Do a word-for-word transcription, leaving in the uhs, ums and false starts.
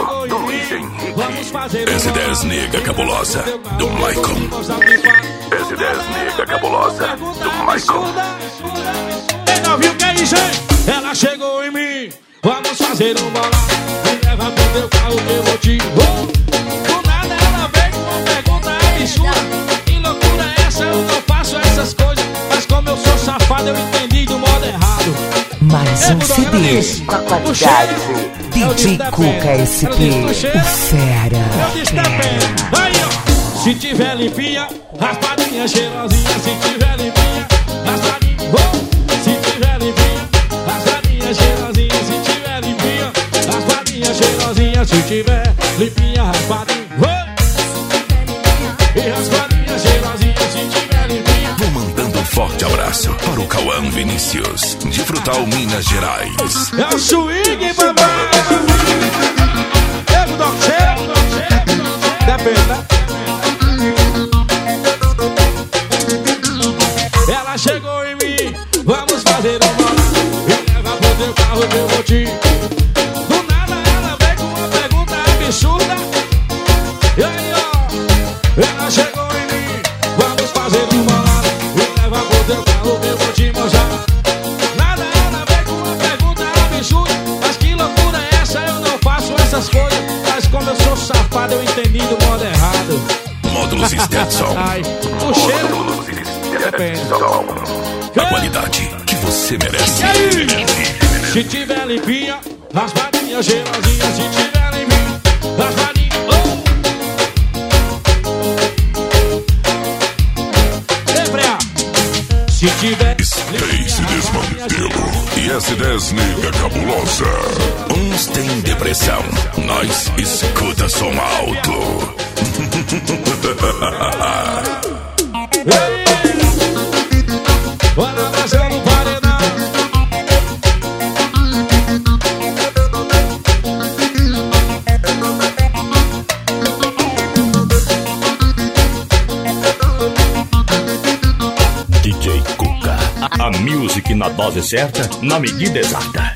do Luiz Henrique. S dez Nega Cabulosa, do Maicon. S dez Nega Cabulosa, do Maicon. Ei, não viu o que é isso, hein? Ela chegou em mim, vamos fazer um bolão. Me leva pro teu carro que eu vou te... Oh! Do nada ela veio com uma pergunta absurda. Que loucura é essa? Eu não faço essas coisas. Mas como eu sou safado, eu entendi do modo errado. Mais um C D com a qualidade D J Cuca S P, o fera. Eu disse depende. Aí, ó. Se tiver limpinha, raspadinha cheirosinha. Se tiver limpinha, raspadinha. Oh! Se tiver limpinha, raspadinha cheirosinha. Se tiver limpinha, raspadinha cheirosinha. Se tiver limpinha, raspadinha. Oh! E raspadinha cheirosinha. Se tiver limpinha. Vou mandando um forte abraço para o Cauã Vinícius, de Frutal, Minas Gerais. É o swing, papai. Ego do cheiro. Depende, né? Ela chegou em mim, vamos fazer um bolão. Me leva pro teu carro que eu vou te... Do nada ela veio com uma pergunta absurda. E aí, ó, ela chegou em mim, vamos fazer um bolão. Me leva pro teu carro que eu vou te mostrar. Nada ela veio com uma pergunta absurda. Mas que loucura é essa? Eu não faço essas coisas. Mas como eu sou safado, eu entendi do modo errado. Módulos Stetson. Ai, o cheiro... Depende. A qualidade que você merece. Se tiver limpinha, raspadinha cheirosinha. Se tiver limpinha, raspadinha. Oh! Lembra? Se tiver Space Desmantelo e S dez Nega Cabulosa. Uns têm depressão, nós escuta som alto. Ei! Bora abraçar no paredão. D J Cuca, a music na dose certa, na medida exata.